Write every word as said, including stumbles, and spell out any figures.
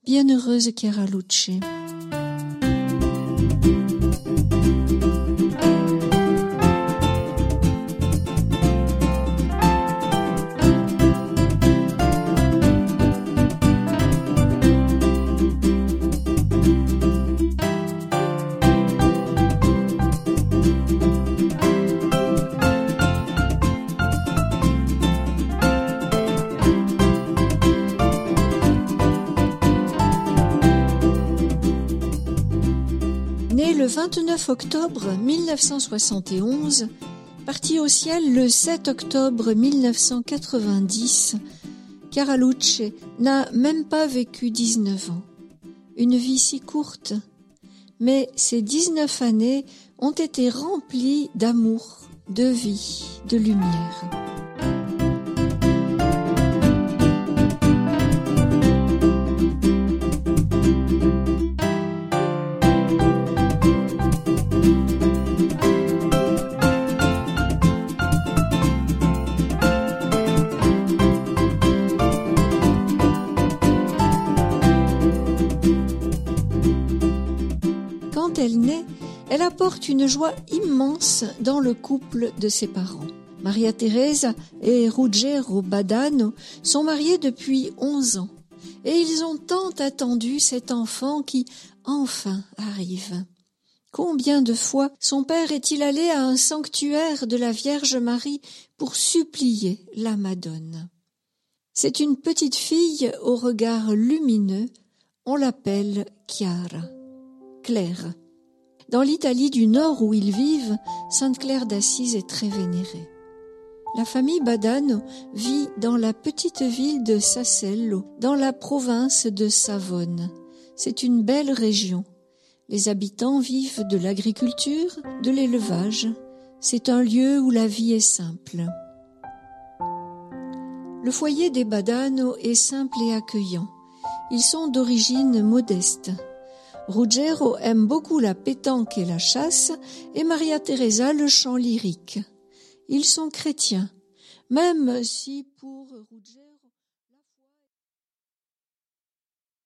Bienheureuse Chiara Luce. Né le vingt-neuf octobre mille neuf cent soixante et onze, parti au ciel le sept octobre mille neuf cent quatre-vingt-dix, Chiara Luce n'a même pas vécu dix-neuf ans. Une vie si courte, mais ces dix-neuf années ont été remplies d'amour, de vie, de lumière. Quand elle naît, elle apporte une joie immense dans le couple de ses parents. Maria Teresa et Ruggero Badano sont mariés depuis onze ans et ils ont tant attendu cet enfant qui enfin arrive. Combien de fois son père est-il allé à un sanctuaire de la Vierge Marie pour supplier la Madone. C'est une petite fille au regard lumineux, on l'appelle Chiara, Claire. Dans l'Italie du Nord où ils vivent, Sainte Claire d'Assise est très vénérée. La famille Badano vit dans la petite ville de Sassello, dans la province de Savone. C'est une belle région. Les habitants vivent de l'agriculture, de l'élevage. C'est un lieu où la vie est simple. Le foyer des Badano est simple et accueillant. Ils sont d'origine modeste. Ruggero aime beaucoup la pétanque et la chasse et Maria Teresa le chant lyrique. Ils sont chrétiens, même si pour Ruggero